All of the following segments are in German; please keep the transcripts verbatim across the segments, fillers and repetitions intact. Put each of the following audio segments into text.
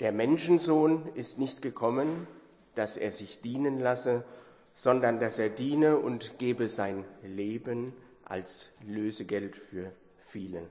Der Menschensohn ist nicht gekommen, dass er sich dienen lasse, sondern dass er diene und gebe sein Leben als Lösegeld für viele.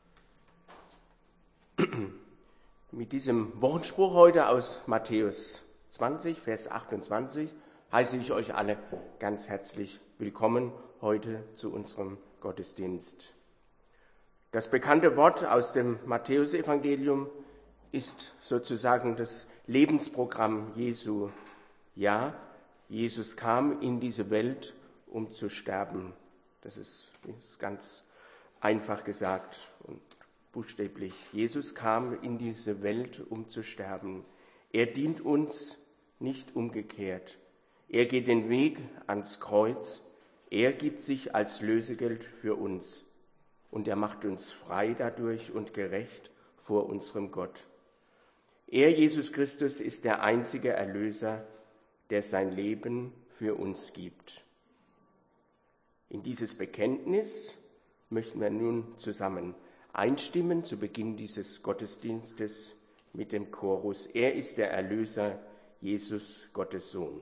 Mit diesem Wochenspruch heute aus Matthäus zwanzig, Vers achtundzwanzig, heiße ich euch alle ganz herzlich willkommen heute zu unserem Gottesdienst. Das bekannte Wort aus dem Matthäusevangelium ist sozusagen das Lebensprogramm Jesu. Ja, Jesus kam in diese Welt, um zu sterben. Das ist, ist ganz einfach gesagt und buchstäblich. Jesus kam in diese Welt, um zu sterben. Er dient uns, nicht umgekehrt. Er geht den Weg ans Kreuz. Er gibt sich als Lösegeld für uns. Und er macht uns frei dadurch und gerecht vor unserem Gott. Er, Jesus Christus, ist der einzige Erlöser, der sein Leben für uns gibt. In dieses Bekenntnis möchten wir nun zusammen einstimmen zu Beginn dieses Gottesdienstes mit dem Chorus. Er ist der Erlöser, Jesus, Gottes Sohn.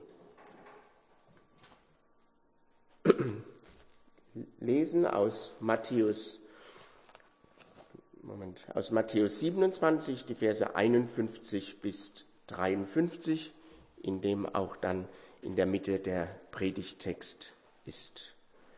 Lesen aus Matthäus Moment, aus Matthäus siebenundzwanzig, die Verse einundfünfzig bis dreiundfünfzig, in dem auch dann in der Mitte der Predigttext ist.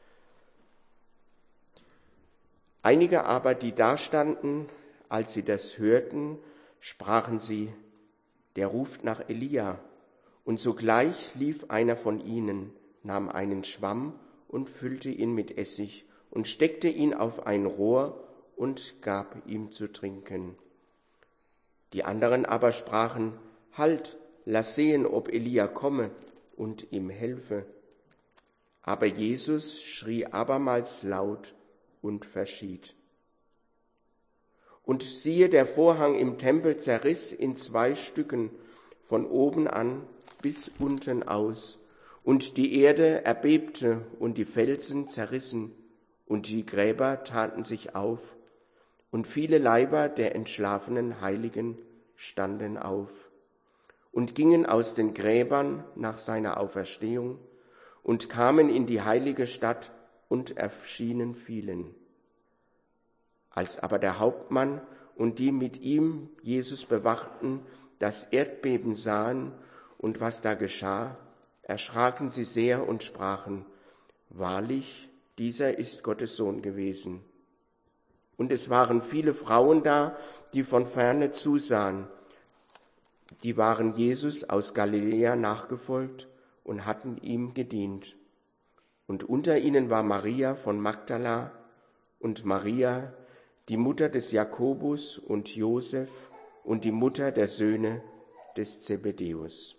Einige aber, die dastanden, als sie das hörten, sprachen sie, der ruft nach Elia. Und sogleich lief einer von ihnen, nahm einen Schwamm und füllte ihn mit Essig und steckte ihn auf ein Rohr und gab ihm zu trinken. Die anderen aber sprachen, halt, lass sehen, ob Elia komme und ihm helfe. Aber Jesus schrie abermals laut und verschied. Und siehe, der Vorhang im Tempel zerriss in zwei Stücken, von oben an bis unten aus, und die Erde erbebte und die Felsen zerrissen, und die Gräber taten sich auf, und viele Leiber der entschlafenen Heiligen standen auf und gingen aus den Gräbern nach seiner Auferstehung und kamen in die heilige Stadt und erschienen vielen. Als aber der Hauptmann und die mit ihm Jesus bewachten, das Erdbeben sahen und was da geschah, erschraken sie sehr und sprachen, wahrlich, dieser ist Gottes Sohn gewesen. Und es waren viele Frauen da, die von ferne zusahen. Die waren Jesus aus Galiläa nachgefolgt und hatten ihm gedient. Und unter ihnen war Maria von Magdala und Maria, die Mutter des Jakobus und Josef und die Mutter der Söhne des Zebedäus.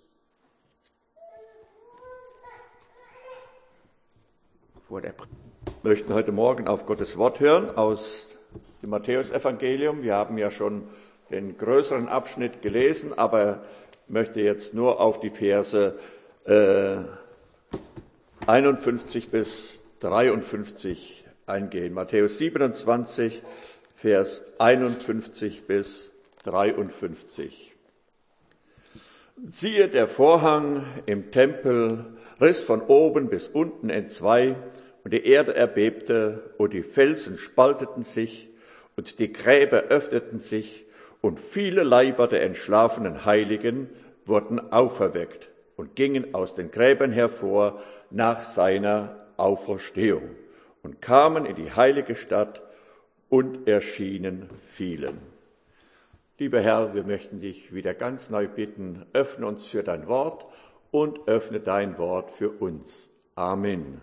Vor der Pre- Wir möchten heute Morgen auf Gottes Wort hören aus dem Matthäusevangelium. Wir haben ja schon den größeren Abschnitt gelesen, aber ich möchte jetzt nur auf die Verse äh, einundfünfzig bis dreiundfünfzig eingehen. Matthäus siebenundzwanzig, Vers einundfünfzig bis dreiundfünfzig. Siehe, der Vorhang im Tempel riss von oben bis unten entzwei, und die Erde erbebte, und die Felsen spalteten sich, und die Gräber öffneten sich, und viele Leiber der entschlafenen Heiligen wurden auferweckt und gingen aus den Gräbern hervor nach seiner Auferstehung und kamen in die heilige Stadt und erschienen vielen. Lieber Herr, wir möchten dich wieder ganz neu bitten, öffne uns für dein Wort und öffne dein Wort für uns. Amen.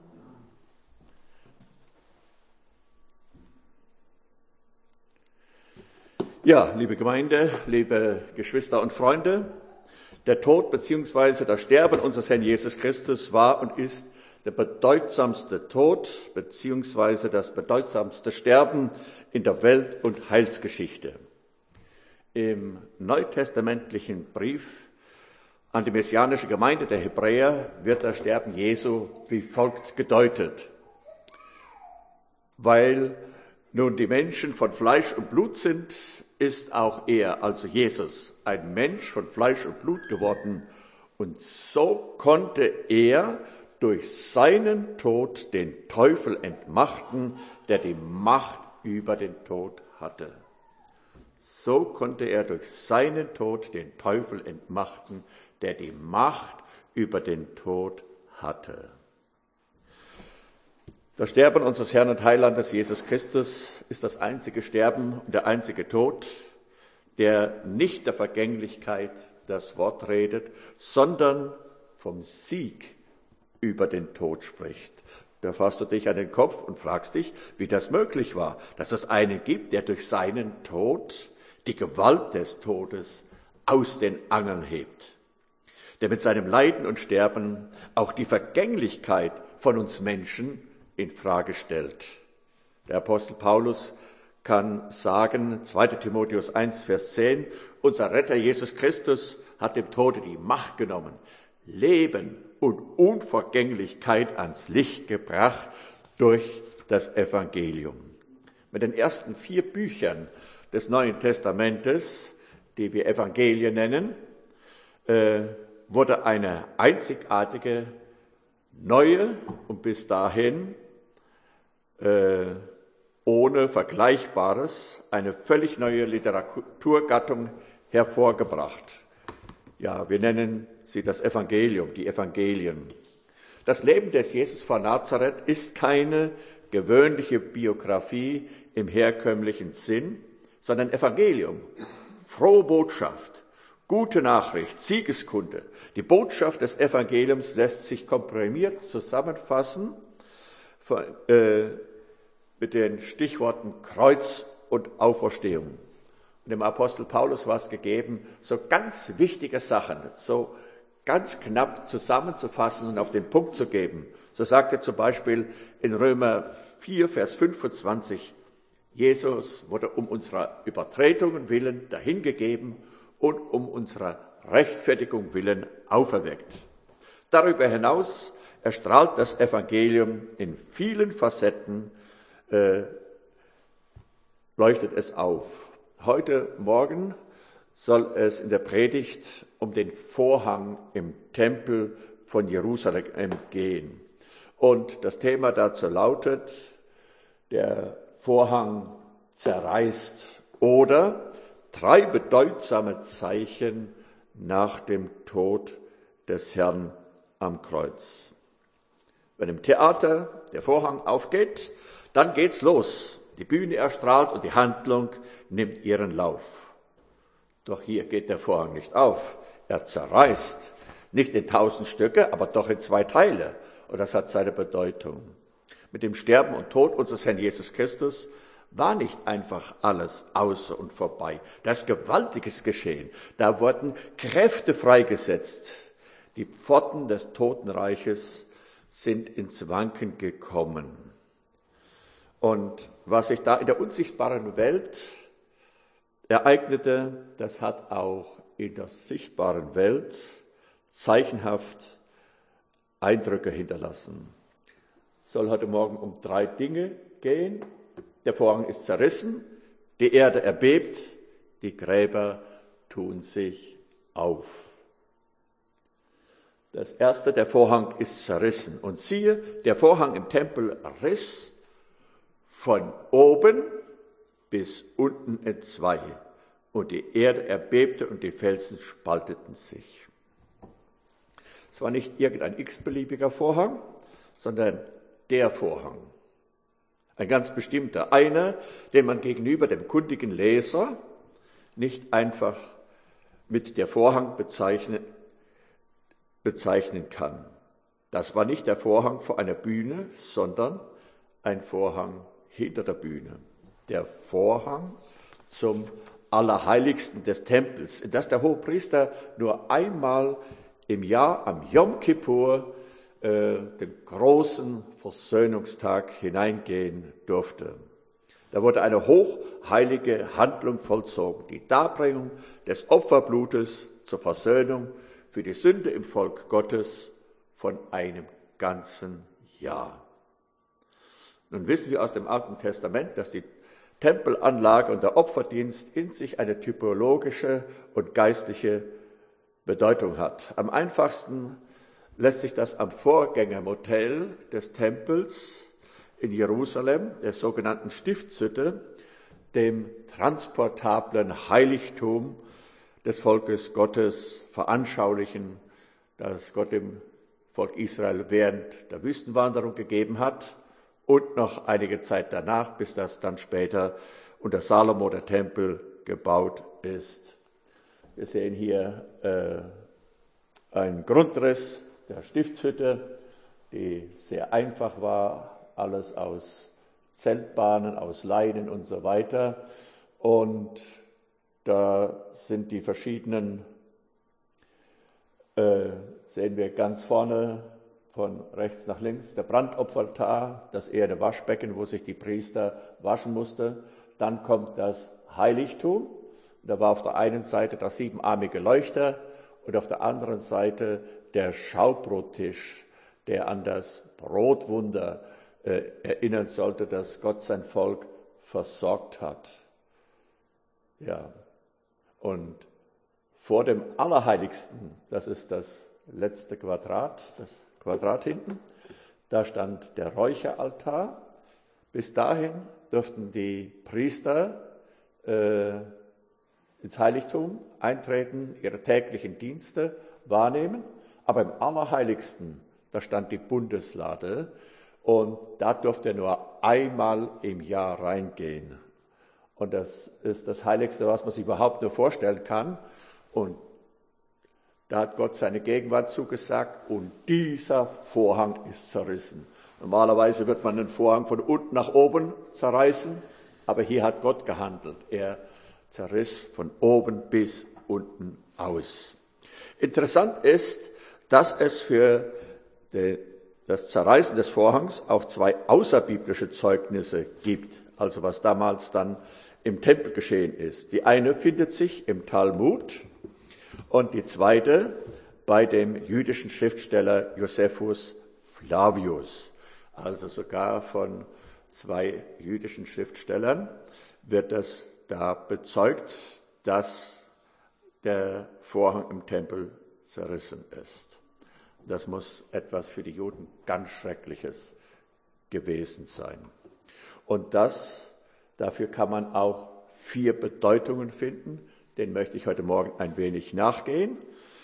Ja, liebe Gemeinde, liebe Geschwister und Freunde, der Tod bzw. das Sterben unseres Herrn Jesus Christus war und ist der bedeutsamste Tod bzw. das bedeutsamste Sterben in der Welt- und Heilsgeschichte. Im neutestamentlichen Brief an die messianische Gemeinde der Hebräer wird das Sterben Jesu wie folgt gedeutet. Weil nun die Menschen von Fleisch und Blut sind, ist auch er, also Jesus, ein Mensch von Fleisch und Blut geworden. Und so konnte er durch seinen Tod den Teufel entmachten, der die Macht über den Tod hatte. So konnte er durch seinen Tod den Teufel entmachten, der die Macht über den Tod hatte. Das Sterben unseres Herrn und Heilandes Jesus Christus ist das einzige Sterben und der einzige Tod, der nicht der Vergänglichkeit das Wort redet, sondern vom Sieg über den Tod spricht. Da fasst du dich an den Kopf und fragst dich, wie das möglich war, dass es einen gibt, der durch seinen Tod die Gewalt des Todes aus den Angeln hebt, der mit seinem Leiden und Sterben auch die Vergänglichkeit von uns Menschen in Frage stellt. Der Apostel Paulus kann sagen, zweiter Timotheus eins, Vers zehn, unser Retter Jesus Christus hat dem Tode die Macht genommen, Leben und Unvergänglichkeit ans Licht gebracht durch das Evangelium. Mit den ersten vier Büchern des Neuen Testamentes, die wir Evangelien nennen, äh, wurde eine einzigartige, neue und bis dahin äh, ohne Vergleichbares, eine völlig neue Literaturgattung hervorgebracht. Ja, wir nennen sie das Evangelium, die Evangelien. Das Leben des Jesus von Nazareth ist keine gewöhnliche Biografie im herkömmlichen Sinn, sondern Evangelium, frohe Botschaft, gute Nachricht, Siegeskunde. Die Botschaft des Evangeliums lässt sich komprimiert zusammenfassen von, äh, mit den Stichworten Kreuz und Auferstehung. Und dem Apostel Paulus war es gegeben, so ganz wichtige Sachen, so ganz knapp zusammenzufassen und auf den Punkt zu geben. So sagt er zum Beispiel in Römer vier, Vers fünfundzwanzig, Jesus wurde um unserer Übertretungen willen dahingegeben und um unserer Rechtfertigung willen auferweckt. Darüber hinaus erstrahlt das Evangelium in vielen Facetten, äh, leuchtet es auf. Heute Morgen soll es in der Predigt um den Vorhang im Tempel von Jerusalem gehen. Und das Thema dazu lautet, der Vorhang zerreißt oder drei bedeutsame Zeichen nach dem Tod des Herrn am Kreuz. Wenn im Theater der Vorhang aufgeht, dann geht's los. Die Bühne erstrahlt und die Handlung nimmt ihren Lauf. Doch hier geht der Vorhang nicht auf. Er zerreißt. Nicht in tausend Stücke, aber doch in zwei Teile. Und das hat seine Bedeutung. Mit dem Sterben und Tod unseres Herrn Jesus Christus war nicht einfach alles außer und vorbei. Das ist gewaltiges Geschehen. Da wurden Kräfte freigesetzt. Die Pforten des Totenreiches sind ins Wanken gekommen. Und was sich da in der unsichtbaren Welt ereignete, das hat auch in der sichtbaren Welt zeichenhaft Eindrücke hinterlassen. Es soll heute Morgen um drei Dinge gehen. Der Vorhang ist zerrissen, die Erde erbebt, die Gräber tun sich auf. Das erste, der Vorhang ist zerrissen. Und siehe, der Vorhang im Tempel riss von oben bis unten entzwei. Und die Erde erbebte und die Felsen spalteten sich. Es war nicht irgendein x-beliebiger Vorhang, sondern der Vorhang. Ein ganz bestimmter, einer, den man gegenüber dem kundigen Leser nicht einfach mit der Vorhang bezeichnen, bezeichnen kann. Das war nicht der Vorhang vor einer Bühne, sondern ein Vorhang hinter der Bühne. Der Vorhang zum Allerheiligsten des Tempels, in das der Hohepriester nur einmal im Jahr am Yom Kippur, äh, dem großen Versöhnungstag, hineingehen durfte. Da wurde eine hochheilige Handlung vollzogen, die Darbringung des Opferblutes zur Versöhnung für die Sünde im Volk Gottes von einem ganzen Jahr. Nun wissen wir aus dem Alten Testament, dass die Tempelanlage und der Opferdienst in sich eine typologische und geistliche Bedeutung hat. Am einfachsten lässt sich das am Vorgängermodell des Tempels in Jerusalem, der sogenannten Stiftshütte, dem transportablen Heiligtum des Volkes Gottes veranschaulichen, das Gott dem Volk Israel während der Wüstenwanderung gegeben hat und noch einige Zeit danach, bis das dann später unter Salomo der Tempel gebaut ist. Wir sehen hier äh, einen Grundriss der Stiftshütte, die sehr einfach war, alles aus Zeltbahnen, aus Leinen und so weiter. Und da sind die verschiedenen, äh, sehen wir ganz vorne von rechts nach links, der Brandopferaltar, das eherne Waschbecken, wo sich die Priester waschen mussten. Dann kommt das Heiligtum. Da war auf der einen Seite das siebenarmige Leuchter und auf der anderen Seite der Schaubrottisch, der an das Brotwunder äh, erinnern sollte, dass Gott sein Volk versorgt hat. Ja, und vor dem Allerheiligsten, das ist das letzte Quadrat, das Quadrat hinten, da stand der Räucheraltar. Bis dahin durften die Priester äh, ins Heiligtum eintreten, ihre täglichen Dienste wahrnehmen. Aber im Allerheiligsten, da stand die Bundeslade und da durfte er nur einmal im Jahr reingehen. Und das ist das Heiligste, was man sich überhaupt nur vorstellen kann. Und da hat Gott seine Gegenwart zugesagt und dieser Vorhang ist zerrissen. Normalerweise wird man den Vorhang von unten nach oben zerreißen, aber hier hat Gott gehandelt. Er zerriss von oben bis unten aus. Interessant ist, dass es für das Zerreißen des Vorhangs auch zwei außerbiblische Zeugnisse gibt, also was damals dann im Tempel geschehen ist. Die eine findet sich im Talmud und die zweite bei dem jüdischen Schriftsteller Josephus Flavius. Also sogar von zwei jüdischen Schriftstellern wird das da bezeugt, dass der Vorhang im Tempel zerrissen ist. Das muss etwas für die Juden ganz Schreckliches gewesen sein. Und das, dafür kann man auch vier Bedeutungen finden. Den möchte ich heute Morgen ein wenig nachgehen.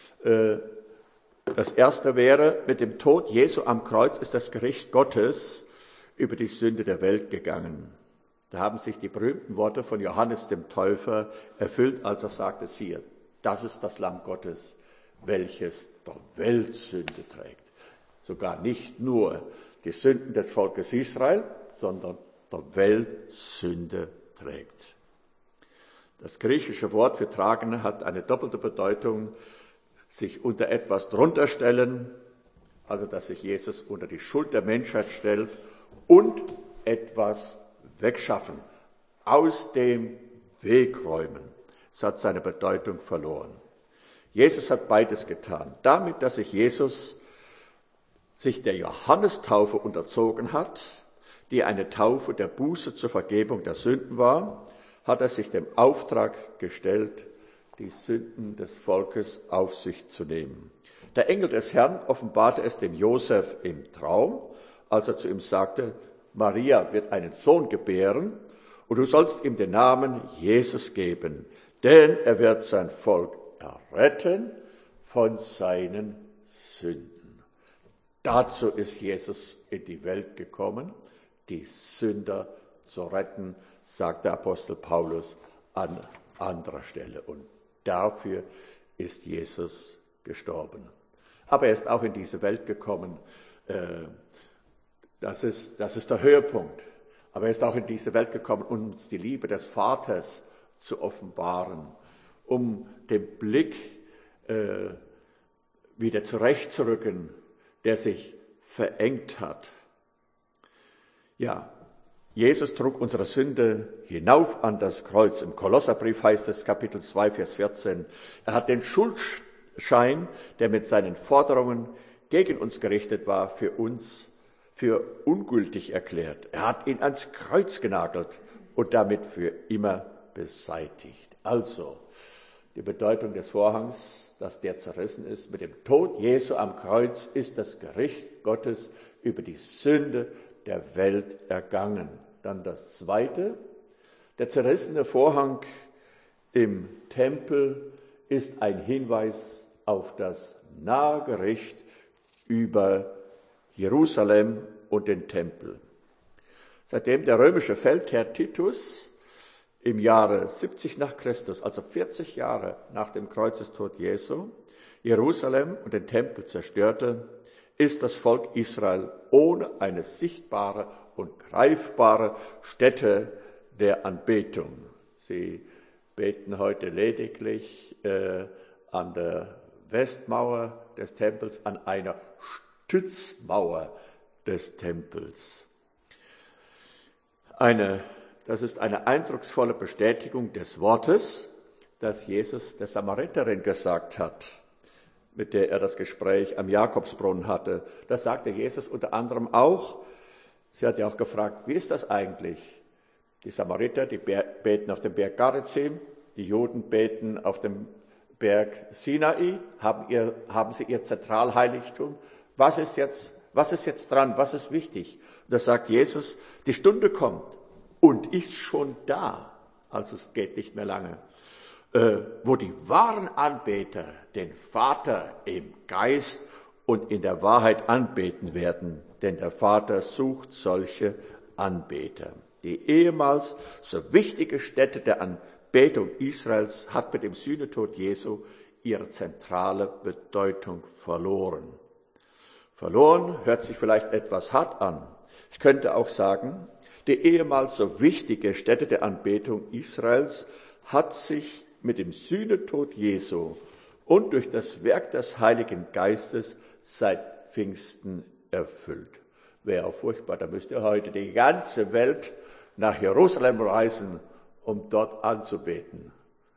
Das erste wäre, mit dem Tod Jesu am Kreuz ist das Gericht Gottes über die Sünde der Welt gegangen. Da haben sich die berühmten Worte von Johannes dem Täufer erfüllt, als er sagte, siehe, das ist das Lamm Gottes, welches der Welt Sünde trägt. Sogar nicht nur die Sünden des Volkes Israel, sondern der Welt Sünde trägt. Das griechische Wort für tragen hat eine doppelte Bedeutung, sich unter etwas drunter stellen, also dass sich Jesus unter die Schuld der Menschheit stellt und etwas wegschaffen, aus dem Weg räumen. Es hat seine Bedeutung verloren. Jesus hat beides getan. Damit, dass sich Jesus sich der Johannestaufe unterzogen hat, die eine Taufe der Buße zur Vergebung der Sünden war, hat er sich dem Auftrag gestellt, die Sünden des Volkes auf sich zu nehmen. Der Engel des Herrn offenbarte es dem Josef im Traum, als er zu ihm sagte, Maria wird einen Sohn gebären und du sollst ihm den Namen Jesus geben, denn er wird sein Volk erretten von seinen Sünden. Dazu ist Jesus in die Welt gekommen, die Sünder zu retten, sagt der Apostel Paulus an anderer Stelle. Und dafür ist Jesus gestorben. Aber er ist auch in diese Welt gekommen. Das ist, das ist der Höhepunkt. Aber er ist auch in diese Welt gekommen, um uns die Liebe des Vaters zu offenbaren, um den Blick äh, wieder zurechtzurücken, der sich verengt hat. Ja, Jesus trug unsere Sünde hinauf an das Kreuz. Im Kolosserbrief heißt es, Kapitel zwei, Vers vierzehn, er hat den Schuldschein, der mit seinen Forderungen gegen uns gerichtet war, für uns für ungültig erklärt. Er hat ihn ans Kreuz genagelt und damit für immer beseitigt. Also, die Bedeutung des Vorhangs, dass der zerrissen ist mit dem Tod Jesu am Kreuz, ist das Gericht Gottes über die Sünde der Welt ergangen. Dann das Zweite, der zerrissene Vorhang im Tempel ist ein Hinweis auf das Nahegericht über Jerusalem und den Tempel. Seitdem der römische Feldherr Titus im Jahre siebzig nach Christus, also vierzig Jahre nach dem Kreuzestod Jesu, Jerusalem und den Tempel zerstörte, ist das Volk Israel ohne eine sichtbare und greifbare Stätte der Anbetung. Sie beten heute lediglich äh, an der Westmauer des Tempels, an einer Stützmauer des Tempels. Eine, das ist eine eindrucksvolle Bestätigung des Wortes, das Jesus der Samariterin gesagt hat, mit der er das Gespräch am Jakobsbrunnen hatte. Das sagte Jesus unter anderem auch. Sie hat ja auch gefragt, wie ist das eigentlich? Die Samariter, die beten auf dem Berg Garizim, die Juden beten auf dem Berg Sinai, haben, ihr, haben sie ihr Zentralheiligtum. Was ist jetzt, was ist jetzt dran? Was ist wichtig? Und da sagt Jesus, die Stunde kommt und ist schon da, also es geht nicht mehr lange, äh, wo die wahren Anbeter den Vater im Geist und in der Wahrheit anbeten werden, denn der Vater sucht solche Anbeter. Die ehemals so wichtige Stätte der Anbetung Israels hat mit dem Sühnetod Jesu ihre zentrale Bedeutung verloren. Verloren hört sich vielleicht etwas hart an. Ich könnte auch sagen, die ehemals so wichtige Stätte der Anbetung Israels hat sich mit dem Sühnetod Jesu und durch das Werk des Heiligen Geistes seit Pfingsten erfüllt. Wäre auch furchtbar, da müsste heute die ganze Welt nach Jerusalem reisen, um dort anzubeten.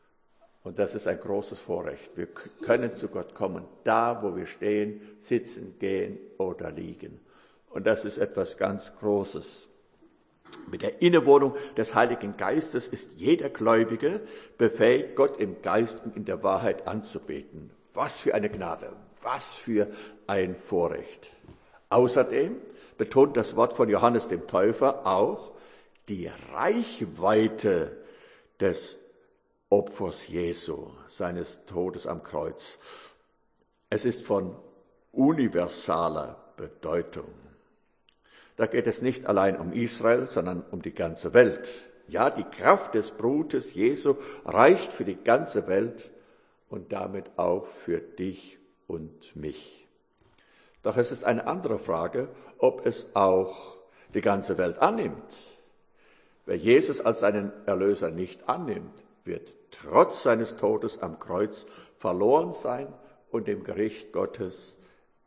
Und das ist ein großes Vorrecht. Wir können zu Gott kommen, da wo wir stehen, sitzen, gehen oder liegen. Und das ist etwas ganz Großes. Mit der Innewohnung des Heiligen Geistes ist jeder Gläubige befähigt, Gott im Geist und in der Wahrheit anzubeten. Was für eine Gnade, was für ein Vorrecht. Außerdem betont das Wort von Johannes dem Täufer auch die Reichweite des Opfers Jesu, seines Todes am Kreuz. Es ist von universaler Bedeutung. Da geht es nicht allein um Israel, sondern um die ganze Welt. Ja, die Kraft des Blutes Jesu reicht für die ganze Welt und damit auch für dich und mich. Doch es ist eine andere Frage, ob es auch die ganze Welt annimmt. Wer Jesus als seinen Erlöser nicht annimmt, wird trotz seines Todes am Kreuz verloren sein und dem Gericht Gottes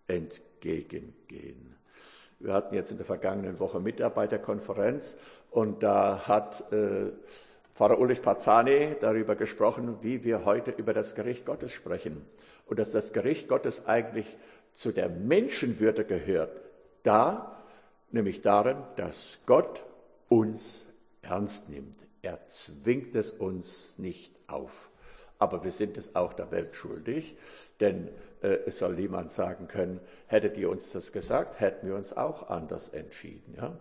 entgegengehen. Wir hatten jetzt in der vergangenen Woche Mitarbeiterkonferenz und da hat äh, Pfarrer Ulrich Parzani darüber gesprochen, wie wir heute über das Gericht Gottes sprechen und dass das Gericht Gottes eigentlich zu der Menschenwürde gehört. Da, nämlich darin, dass Gott uns ernst nimmt. Er zwingt es uns nicht auf. Aber wir sind es auch der Welt schuldig, denn äh, es soll niemand sagen können, hättet ihr uns das gesagt, hätten wir uns auch anders entschieden. Ja?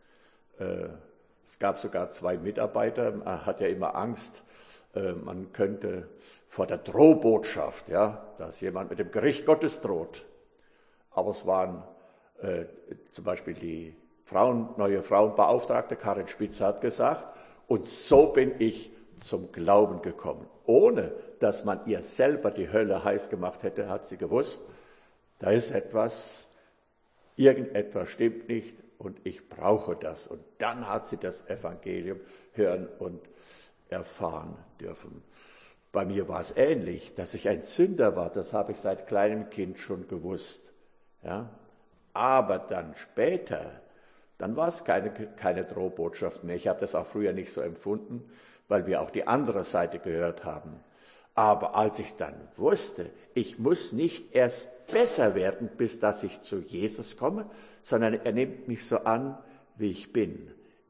Äh, es gab sogar zwei Mitarbeiter, man hat ja immer Angst, äh, man könnte vor der Drohbotschaft, ja, dass jemand mit dem Gericht Gottes droht. Aber es waren äh, zum Beispiel die Frauen, neue Frauenbeauftragte Karin Spitzer hat gesagt, und so bin ich zum Glauben gekommen. Ohne dass man ihr selber die Hölle heiß gemacht hätte, hat sie gewusst, da ist etwas, irgendetwas stimmt nicht und ich brauche das. Und dann hat sie das Evangelium hören und erfahren dürfen. Bei mir war es ähnlich, dass ich ein Sünder war, das habe ich seit kleinem Kind schon gewusst. Ja? Aber dann später, dann war es keine, keine Drohbotschaft mehr. Ich habe das auch früher nicht so empfunden, weil wir auch die andere Seite gehört haben. Aber als ich dann wusste, ich muss nicht erst besser werden, bis dass ich zu Jesus komme, sondern er nimmt mich so an, wie ich bin.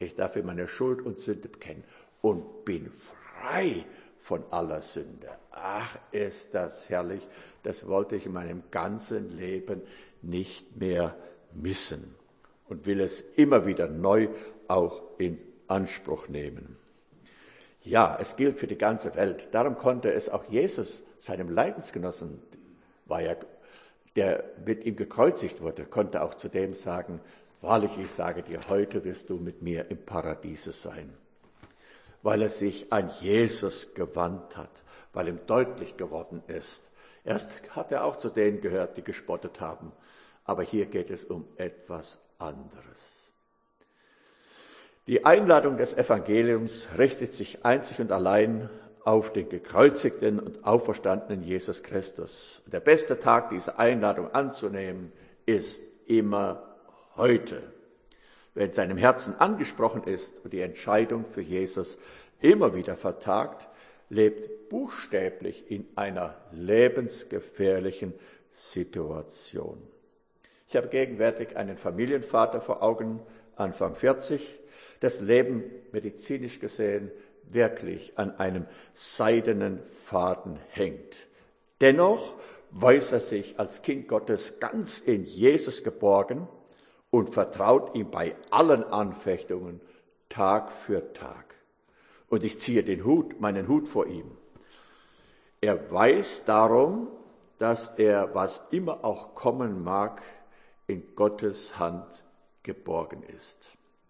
Ich darf ihm meine Schuld und Sünde bekennen und bin frei von aller Sünde. Ach, ist das herrlich. Das wollte ich in meinem ganzen Leben nicht mehr missen und will es immer wieder neu auch in Anspruch nehmen. Ja, es gilt für die ganze Welt. Darum konnte es auch Jesus, seinem Leidensgenossen, war ja, der mit ihm gekreuzigt wurde, konnte auch zu dem sagen, wahrlich, ich sage dir, heute wirst du mit mir im Paradiese sein. Weil er sich an Jesus gewandt hat, weil ihm deutlich geworden ist. Erst hat er auch zu denen gehört, die gespottet haben. Aber hier geht es um etwas anderes. Die Einladung des Evangeliums richtet sich einzig und allein auf den gekreuzigten und auferstandenen Jesus Christus. Der beste Tag, diese Einladung anzunehmen, ist immer heute. Wer in seinem Herzen angesprochen ist und die Entscheidung für Jesus immer wieder vertagt, lebt buchstäblich in einer lebensgefährlichen Situation. Ich habe gegenwärtig einen Familienvater vor Augen, Anfang vierzig, das Leben medizinisch gesehen wirklich an einem seidenen Faden hängt. Dennoch weiß er sich als Kind Gottes ganz in Jesus geborgen und vertraut ihm bei allen Anfechtungen Tag für Tag. Und ich ziehe den Hut, meinen Hut vor ihm. Er weiß darum, dass er, was immer auch kommen mag, in Gottes Hand geborgen ist.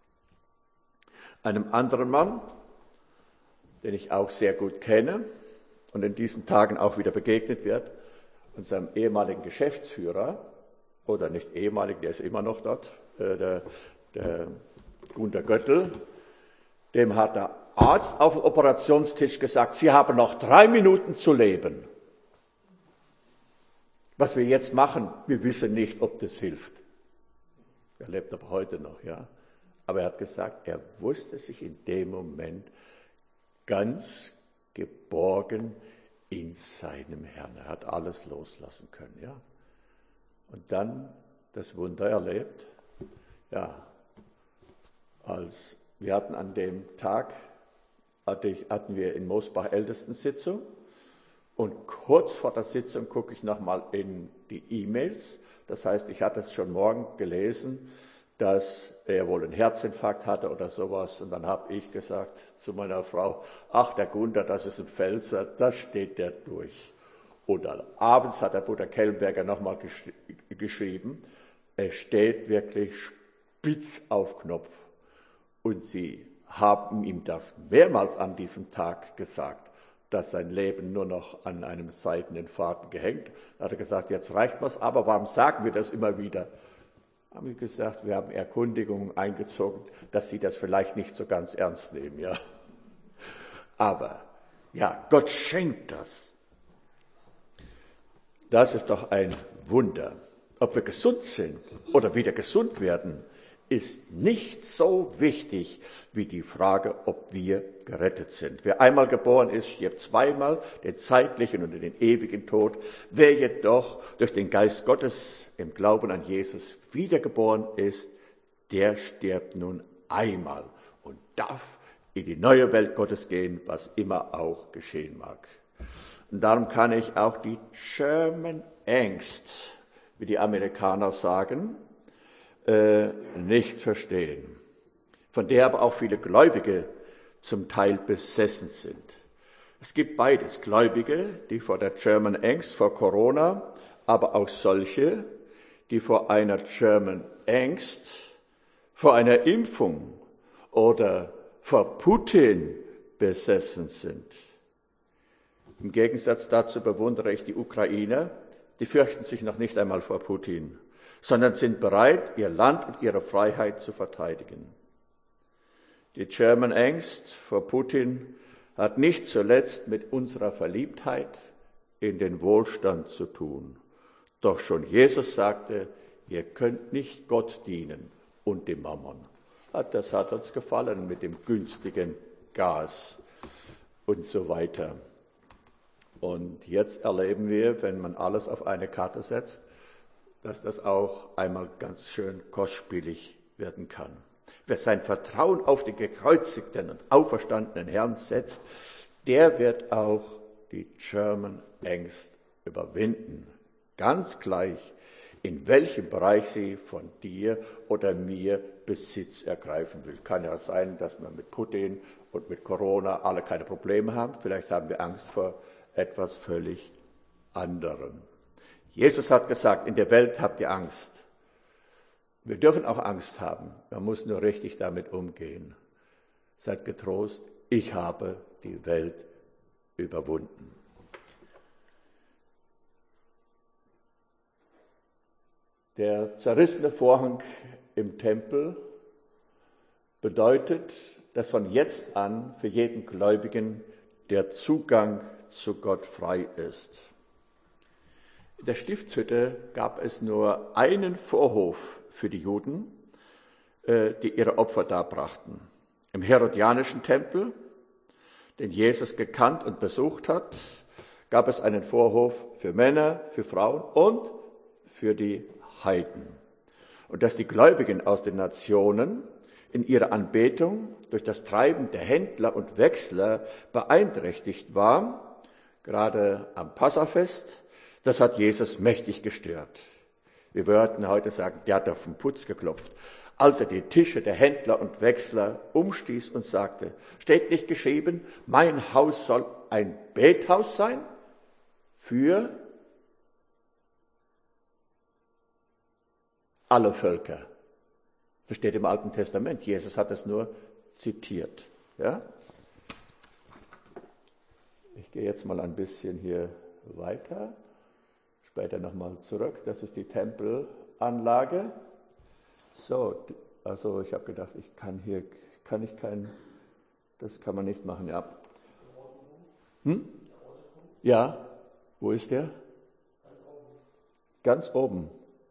Einem anderen Mann, den ich auch sehr gut kenne und in diesen Tagen auch wieder begegnet wird, unserem ehemaligen Geschäftsführer, oder nicht ehemalig, der ist immer noch dort, äh, der, der Gunter Göttl, dem hat der Arzt auf dem Operationstisch gesagt, Sie haben noch drei Minuten zu leben. Was wir jetzt machen, wir wissen nicht, ob das hilft. Er lebt aber heute noch, ja. Aber er hat gesagt, er wusste sich in dem Moment ganz geborgen in seinem Herrn. Er hat alles loslassen können, ja. Und dann das Wunder erlebt, ja, als wir hatten an dem Tag, hatte ich, hatten wir in Mosbach Ältestensitzung und kurz vor der Sitzung gucke ich nochmal in die E-Mails. Das heißt, ich hatte es schon morgen gelesen, dass er wohl einen Herzinfarkt hatte oder sowas. Und dann habe ich gesagt zu meiner Frau, ach, der Gunther, das ist ein Pfälzer, das steht der durch. Und dann abends hat der Bruder Kellenberger nochmal gesch- geschrieben, es steht wirklich spitz auf Knopf. Und sie haben ihm das mehrmals an diesem Tag gesagt, dass sein Leben nur noch an einem seidenen Faden gehängt. Da hat er gesagt, jetzt reicht was, aber warum sagen wir das immer wieder? Haben wir gesagt, wir haben Erkundigungen eingezogen, dass sie das vielleicht nicht so ganz ernst nehmen, ja. Aber, ja, Gott schenkt das. Das ist doch ein Wunder. Ob wir gesund sind oder wieder gesund werden, ist nicht so wichtig wie die Frage, ob wir gerettet sind. Wer einmal geboren ist, stirbt zweimal, den zeitlichen und den ewigen Tod. Wer jedoch durch den Geist Gottes im Glauben an Jesus wiedergeboren ist, der stirbt nun einmal und darf in die neue Welt Gottes gehen, was immer auch geschehen mag. Und darum kann ich auch die German Angst, wie die Amerikaner sagen, äh, nicht verstehen, von der aber auch viele Gläubige zum Teil besessen sind. Es gibt beides, Gläubige, die vor der German Angst, vor Corona, aber auch solche, die vor einer German Angst, vor einer Impfung oder vor Putin besessen sind. Im Gegensatz dazu bewundere ich die Ukrainer, die fürchten sich noch nicht einmal vor Putin, sondern sind bereit, ihr Land und ihre Freiheit zu verteidigen. Die German Angst vor Putin hat nicht zuletzt mit unserer Verliebtheit in den Wohlstand zu tun. Doch schon Jesus sagte, ihr könnt nicht Gott dienen und dem Mammon. Das hat uns gefallen mit dem günstigen Gas und so weiter. Und jetzt erleben wir, wenn man alles auf eine Karte setzt, dass das auch einmal ganz schön kostspielig werden kann. Wer sein Vertrauen auf den gekreuzigten und auferstandenen Herrn setzt, der wird auch die German Angst überwinden. Ganz gleich, in welchem Bereich sie von dir oder mir Besitz ergreifen will. Kann ja sein, dass wir mit Putin und mit Corona alle keine Probleme haben. Vielleicht haben wir Angst vor etwas völlig anderem. Jesus hat gesagt, in der Welt habt ihr Angst. Wir dürfen auch Angst haben. Man muss nur richtig damit umgehen. Seid getrost, ich habe die Welt überwunden. Der zerrissene Vorhang im Tempel bedeutet, dass von jetzt an für jeden Gläubigen der Zugang zu Gott frei ist. In der Stiftshütte gab es nur einen Vorhof für die Juden, die ihre Opfer darbrachten. Im herodianischen Tempel, den Jesus gekannt und besucht hat, gab es einen Vorhof für Männer, für Frauen und für die Heiden. Und dass die Gläubigen aus den Nationen in ihrer Anbetung durch das Treiben der Händler und Wechsler beeinträchtigt waren, gerade am Passafest, das hat Jesus mächtig gestört. Wir würden heute sagen, der hat auf den Putz geklopft, als er die Tische der Händler und Wechsler umstieß und sagte, steht nicht geschrieben, mein Haus soll ein Bethaus sein für alle Völker. Das steht im Alten Testament. Jesus hat es nur zitiert. Ja? Ich gehe jetzt mal ein bisschen hier weiter, später nochmal zurück. Das ist die Tempelanlage. So, also ich habe gedacht, ich kann hier, kann ich kein, das kann man nicht machen, ja. Hm? Ja, wo ist der? Ganz oben.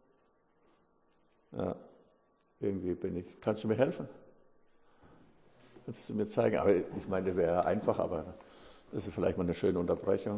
Ja, irgendwie bin ich. Kannst du mir helfen? Kannst du mir zeigen? Aber ich meine, das wäre einfach, aber das ist vielleicht mal eine schöne Unterbrechung.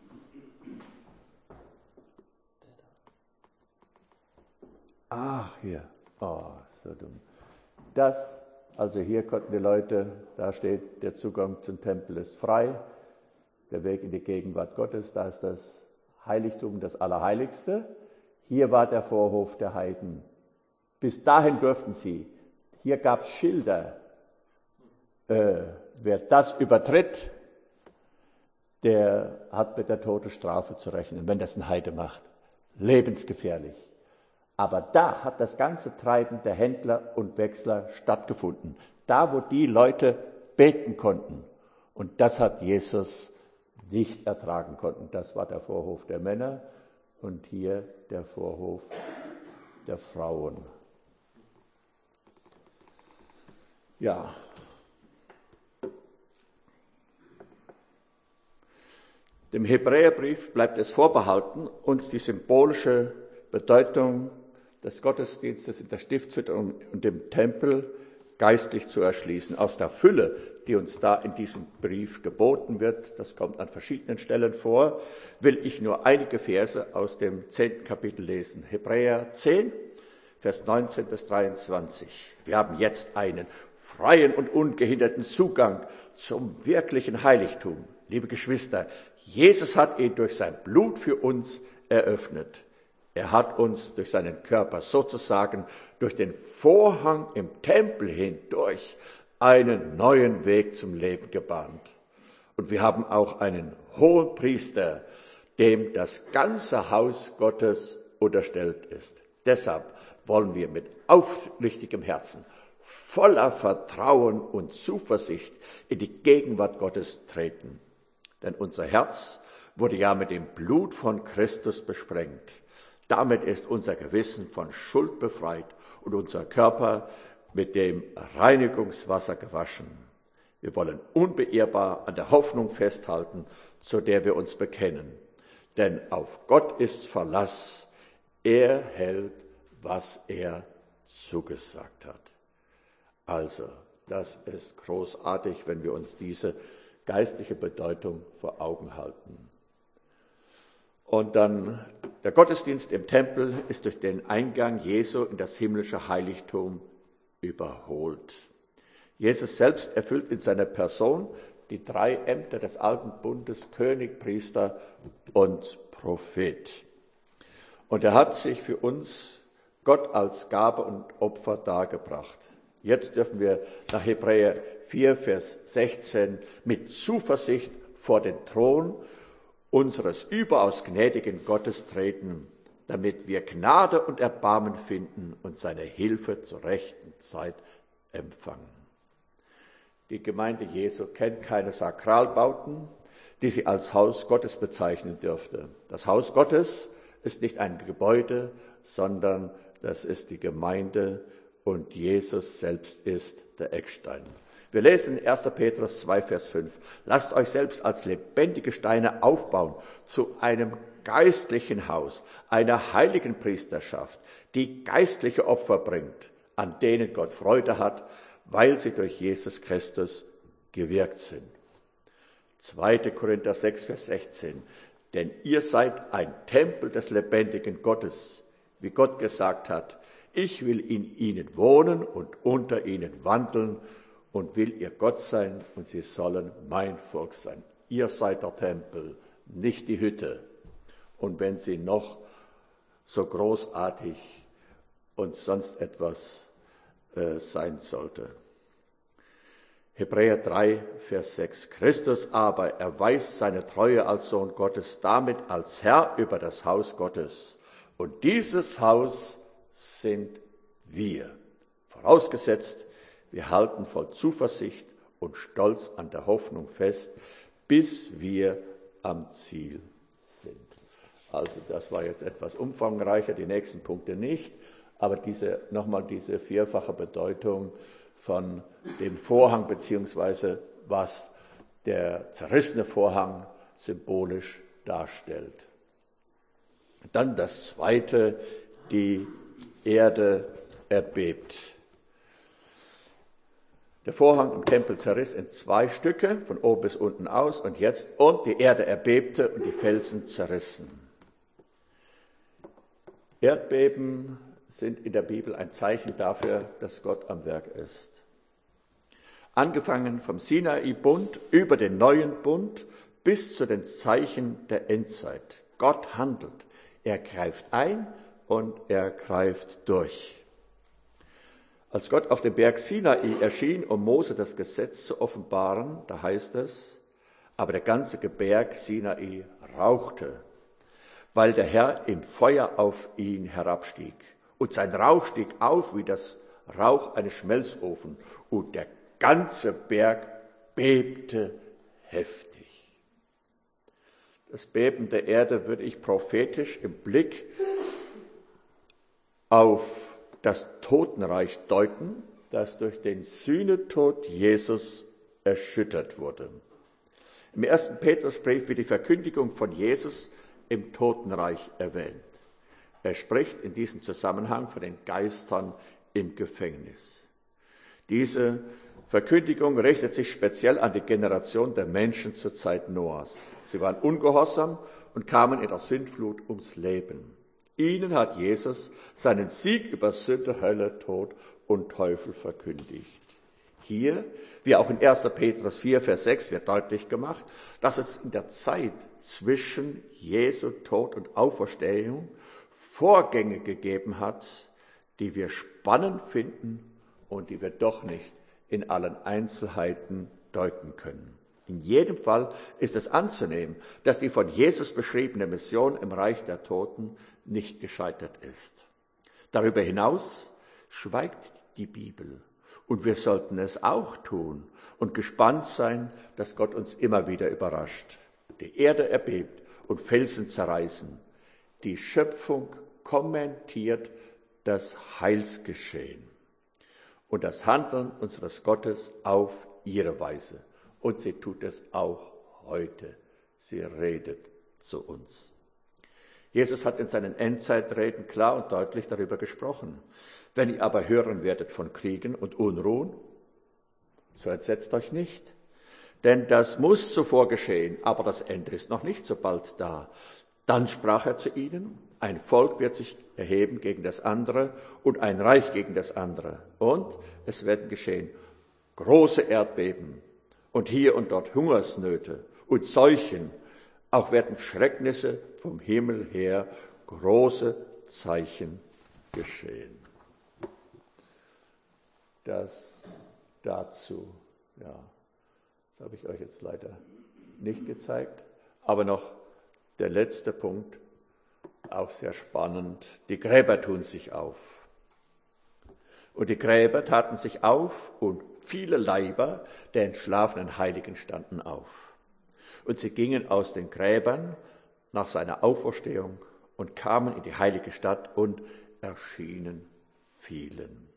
Ach, hier. Oh, so dumm. Das, also hier konnten die Leute, da steht, der Zugang zum Tempel ist frei, der Weg in die Gegenwart Gottes, da ist das Heiligtum, das Allerheiligste. Hier war der Vorhof der Heiden. Bis dahin durften sie. Hier gab es Schilder. Äh, wer das übertritt, der hat mit der Todesstrafe zu rechnen, wenn das ein Heide macht. Lebensgefährlich. Aber da hat das ganze Treiben der Händler und Wechsler stattgefunden. Da, wo die Leute beten konnten. Und das hat Jesus nicht ertragen konnten. Das war der Vorhof der Männer und hier der Vorhof der Frauen. Ja. Dem Hebräerbrief bleibt es vorbehalten, uns die symbolische Bedeutung des Gottesdienstes in der Stiftshütte und dem Tempel geistlich zu erschließen. Aus der Fülle, die uns da in diesem Brief geboten wird, das kommt an verschiedenen Stellen vor, will ich nur einige Verse aus dem zehnten Kapitel lesen. Hebräer zehn, Vers neunzehn bis dreiundzwanzig. Wir haben jetzt einen freien und ungehinderten Zugang zum wirklichen Heiligtum. Liebe Geschwister, Jesus hat ihn durch sein Blut für uns eröffnet. Er hat uns durch seinen Körper sozusagen durch den Vorhang im Tempel hindurch einen neuen Weg zum Leben gebahnt. Und wir haben auch einen hohen Priester, dem das ganze Haus Gottes unterstellt ist. Deshalb wollen wir mit aufrichtigem Herzen, voller Vertrauen und Zuversicht in die Gegenwart Gottes treten. Denn unser Herz wurde ja mit dem Blut von Christus besprengt. Damit ist unser Gewissen von Schuld befreit und unser Körper mit dem Reinigungswasser gewaschen. Wir wollen unbeirrbar an der Hoffnung festhalten, zu der wir uns bekennen. Denn auf Gott ist Verlass. Er hält, was er zugesagt hat. Also, das ist großartig, wenn wir uns diese geistliche Bedeutung vor Augen halten. Und dann, der Gottesdienst im Tempel ist durch den Eingang Jesu in das himmlische Heiligtum überholt. Jesus selbst erfüllt in seiner Person die drei Ämter des alten Bundes, König, Priester und Prophet. Und er hat sich für uns Gott als Gabe und Opfer dargebracht. Jetzt dürfen wir nach Hebräer vier, Vers sechzehn mit Zuversicht vor den Thron unseres überaus gnädigen Gottes treten, damit wir Gnade und Erbarmen finden und seine Hilfe zur rechten Zeit empfangen. Die Gemeinde Jesu kennt keine Sakralbauten, die sie als Haus Gottes bezeichnen dürfte. Das Haus Gottes ist nicht ein Gebäude, sondern das ist die Gemeinde und Jesus selbst ist der Eckstein. Wir lesen in erster Petrus zwei, Vers fünf. Lasst euch selbst als lebendige Steine aufbauen zu einem geistlichen Haus, einer heiligen Priesterschaft, die geistliche Opfer bringt, an denen Gott Freude hat, weil sie durch Jesus Christus gewirkt sind. zweiter Korinther sechs, Vers sechzehn. Denn ihr seid ein Tempel des lebendigen Gottes, wie Gott gesagt hat, ich will in ihnen wohnen und unter ihnen wandeln und will ihr Gott sein und sie sollen mein Volk sein. Ihr seid der Tempel, nicht die Hütte. Und wenn sie noch so großartig und sonst etwas äh, sein sollte. Hebräer drei, Vers sechs. Christus aber erweist seine Treue als Sohn Gottes damit als Herr über das Haus Gottes. Und dieses Haus sind wir. Vorausgesetzt, wir halten voll Zuversicht und Stolz an der Hoffnung fest, bis wir am Ziel sind. Also das war jetzt etwas umfangreicher, die nächsten Punkte nicht, aber diese, nochmal diese vierfache Bedeutung von dem Vorhang, beziehungsweise was der zerrissene Vorhang symbolisch darstellt. Dann das Zweite, die Erde erbebt. Der Vorhang im Tempel zerriss in zwei Stücke, von oben bis unten aus, und jetzt, und die Erde erbebte und die Felsen zerrissen. Erdbeben sind in der Bibel ein Zeichen dafür, dass Gott am Werk ist. Angefangen vom Sinai-Bund über den neuen Bund bis zu den Zeichen der Endzeit. Gott handelt. Er greift ein und er greift durch. Als Gott auf dem Berg Sinai erschien, um Mose das Gesetz zu offenbaren, da heißt es, aber der ganze Berg Sinai rauchte, weil der Herr im Feuer auf ihn herabstieg. Und sein Rauch stieg auf wie das Rauch eines Schmelzofens. Und der ganze Berg bebte heftig. Das Beben der Erde würde ich prophetisch im Blick auf das Totenreich deuten, das durch den Sühnetod Jesus erschüttert wurde. Im ersten Petrusbrief wird die Verkündigung von Jesus im Totenreich erwähnt. Er spricht in diesem Zusammenhang von den Geistern im Gefängnis. Diese Verkündigung richtet sich speziell an die Generation der Menschen zur Zeit Noahs. Sie waren ungehorsam und kamen in der Sintflut ums Leben. Ihnen hat Jesus seinen Sieg über Sünde, Hölle, Tod und Teufel verkündigt. Hier, wie auch in erster Petrus vier, Vers sechs, wird deutlich gemacht, dass es in der Zeit zwischen Jesu Tod und Auferstehung Vorgänge gegeben hat, die wir spannend finden und die wir doch nicht in allen Einzelheiten deuten können. In jedem Fall ist es anzunehmen, dass die von Jesus beschriebene Mission im Reich der Toten nicht gescheitert ist. Darüber hinaus schweigt die Bibel und wir sollten es auch tun und gespannt sein, dass Gott uns immer wieder überrascht. Die Erde erbebt und Felsen zerreißen. Die Schöpfung kommentiert das Heilsgeschehen und das Handeln unseres Gottes auf ihre Weise. Und sie tut es auch heute. Sie redet zu uns. Jesus hat in seinen Endzeitreden klar und deutlich darüber gesprochen. Wenn ihr aber hören werdet von Kriegen und Unruhen, so entsetzt euch nicht. Denn das muss zuvor geschehen, aber das Ende ist noch nicht so bald da. Dann sprach er zu ihnen, ein Volk wird sich erheben gegen das andere und ein Reich gegen das andere. Und es werden geschehen große Erdbeben und hier und dort Hungersnöte und Seuchen. Auch werden Schrecknisse vom Himmel her, große Zeichen geschehen. Das dazu, ja, das habe ich euch jetzt leider nicht gezeigt, aber noch der letzte Punkt, auch sehr spannend. Die Gräber tun sich auf. Und die Gräber taten sich auf und viele Leiber der entschlafenen Heiligen standen auf. Und sie gingen aus den Gräbern nach seiner Auferstehung und kamen in die heilige Stadt und erschienen vielen.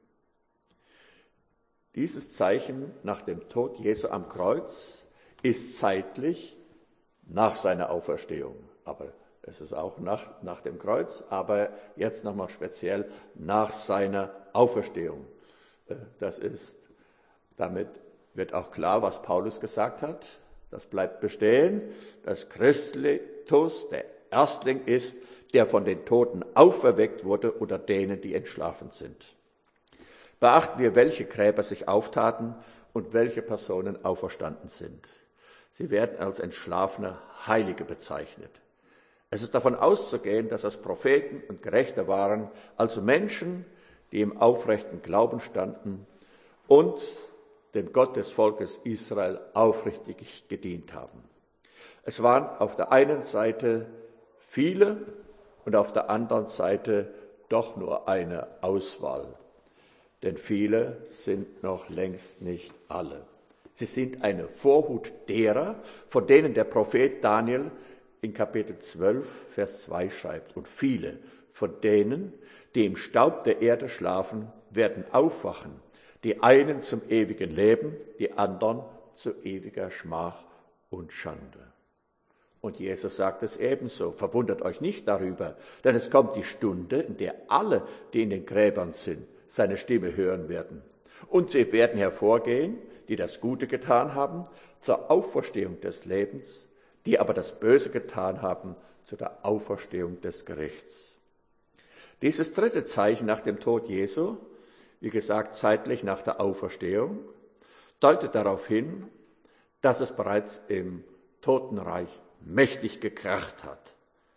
Dieses Zeichen nach dem Tod Jesu am Kreuz ist zeitlich nach seiner Auferstehung. Aber es ist auch nach, nach dem Kreuz, aber jetzt nochmal speziell nach seiner Auferstehung. Das ist, damit wird auch klar, was Paulus gesagt hat. Das bleibt bestehen, dass Christus der Erstling ist, der von den Toten auferweckt wurde unter denen, die entschlafen sind. Beachten wir, welche Gräber sich auftaten und welche Personen auferstanden sind. Sie werden als entschlafene Heilige bezeichnet. Es ist davon auszugehen, dass es Propheten und Gerechte waren, also Menschen, die im aufrechten Glauben standen und dem Gott des Volkes Israel aufrichtig gedient haben. Es waren auf der einen Seite viele und auf der anderen Seite doch nur eine Auswahl. Denn viele sind noch längst nicht alle. Sie sind eine Vorhut derer, von denen der Prophet Daniel in Kapitel zwölf, Vers zwei schreibt. Und viele von denen, die im Staub der Erde schlafen, werden aufwachen. Die einen zum ewigen Leben, die anderen zu ewiger Schmach und Schande. Und Jesus sagt es ebenso. Verwundert euch nicht darüber, denn es kommt die Stunde, in der alle, die in den Gräbern sind, seine Stimme hören werden. Und sie werden hervorgehen, die das Gute getan haben, zur Auferstehung des Lebens, die aber das Böse getan haben, zu der Auferstehung des Gerichts. Dieses dritte Zeichen nach dem Tod Jesu, wie gesagt zeitlich nach der Auferstehung, deutet darauf hin, dass es bereits im Totenreich mächtig gekracht hat.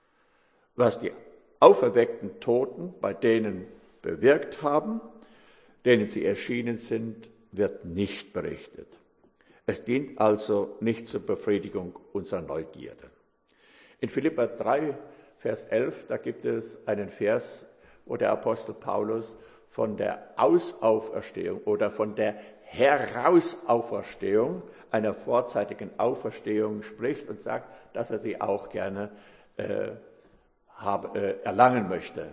Was die auferweckten Toten bei denen bewirkt haben, denen sie erschienen sind, wird nicht berichtet. Es dient also nicht zur Befriedigung unserer Neugierde. In Philipper drei, Vers elf, da gibt es einen Vers, wo der Apostel Paulus von der Ausauferstehung oder von der Herausauferstehung, einer vorzeitigen Auferstehung spricht und sagt, dass er sie auch gerne äh, hab, äh, erlangen möchte.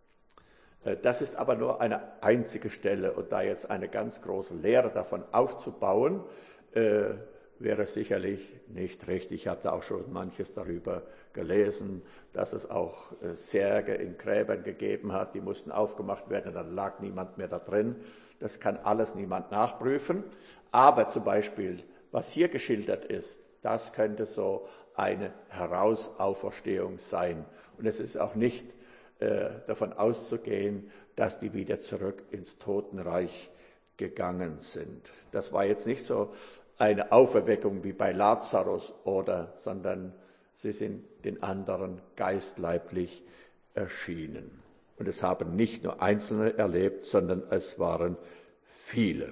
Das ist aber nur eine einzige Stelle und da jetzt eine ganz große Lehre davon aufzubauen, äh, wäre sicherlich nicht richtig. Ich habe da auch schon manches darüber gelesen, dass es auch äh, Särge in Gräbern gegeben hat, die mussten aufgemacht werden und dann lag niemand mehr da drin. Das kann alles niemand nachprüfen. Aber zum Beispiel, was hier geschildert ist, das könnte so eine Herausauferstehung sein. Und es ist auch nicht davon auszugehen, dass die wieder zurück ins Totenreich gegangen sind. Das war jetzt nicht so eine Auferweckung wie bei Lazarus, oder, sondern sie sind den anderen geistleiblich erschienen. Und es haben nicht nur Einzelne erlebt, sondern es waren viele.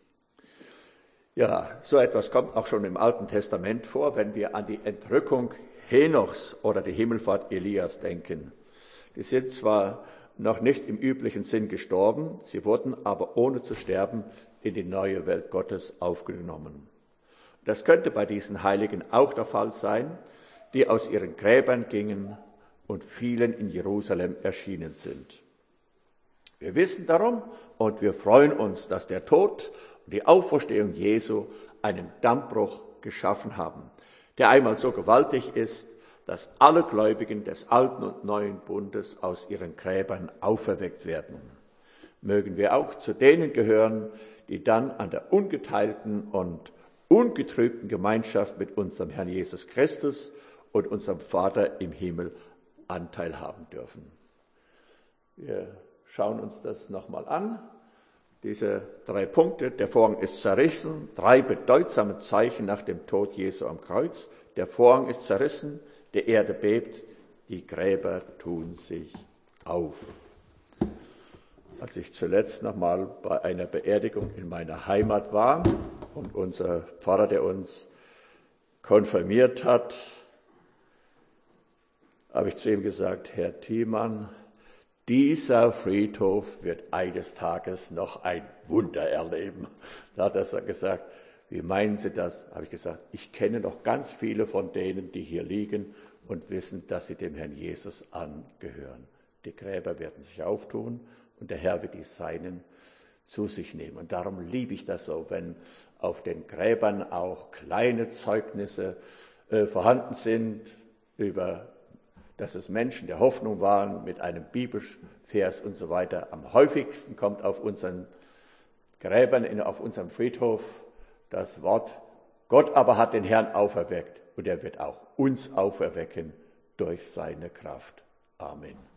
Ja, so etwas kommt auch schon im Alten Testament vor, wenn wir an die Entrückung Henochs oder die Himmelfahrt Elias denken. Die sind zwar noch nicht im üblichen Sinn gestorben, sie wurden aber ohne zu sterben in die neue Welt Gottes aufgenommen. Das könnte bei diesen Heiligen auch der Fall sein, die aus ihren Gräbern gingen und vielen in Jerusalem erschienen sind. Wir wissen darum und wir freuen uns, dass der Tod und die Auferstehung Jesu einen Dammbruch geschaffen haben, der einmal so gewaltig ist, dass alle Gläubigen des alten und neuen Bundes aus ihren Gräbern auferweckt werden. Mögen wir auch zu denen gehören, die dann an der ungeteilten und ungetrübten Gemeinschaft mit unserem Herrn Jesus Christus und unserem Vater im Himmel Anteil haben dürfen. Wir schauen uns das nochmal an. Diese drei Punkte, der Vorhang ist zerrissen, drei bedeutsame Zeichen nach dem Tod Jesu am Kreuz. Der Vorhang ist zerrissen, die Erde bebt, die Gräber tun sich auf. Als ich zuletzt nochmal bei einer Beerdigung in meiner Heimat war und unser Pfarrer, der uns konfirmiert hat, habe ich zu ihm gesagt, Herr Thiemann, dieser Friedhof wird eines Tages noch ein Wunder erleben. Da hat er gesagt, wie meinen Sie das? Habe ich gesagt, ich kenne noch ganz viele von denen, die hier liegen und wissen, dass sie dem Herrn Jesus angehören. Die Gräber werden sich auftun und der Herr wird die Seinen zu sich nehmen. Und darum liebe ich das so, wenn auf den Gräbern auch kleine Zeugnisse äh, vorhanden sind, über, dass es Menschen der Hoffnung waren, mit einem Bibelvers und so weiter. Am häufigsten kommt auf unseren Gräbern, in, auf unserem Friedhof das Wort, Gott aber hat den Herrn auferweckt und er wird auch uns auferwecken durch seine Kraft. Amen.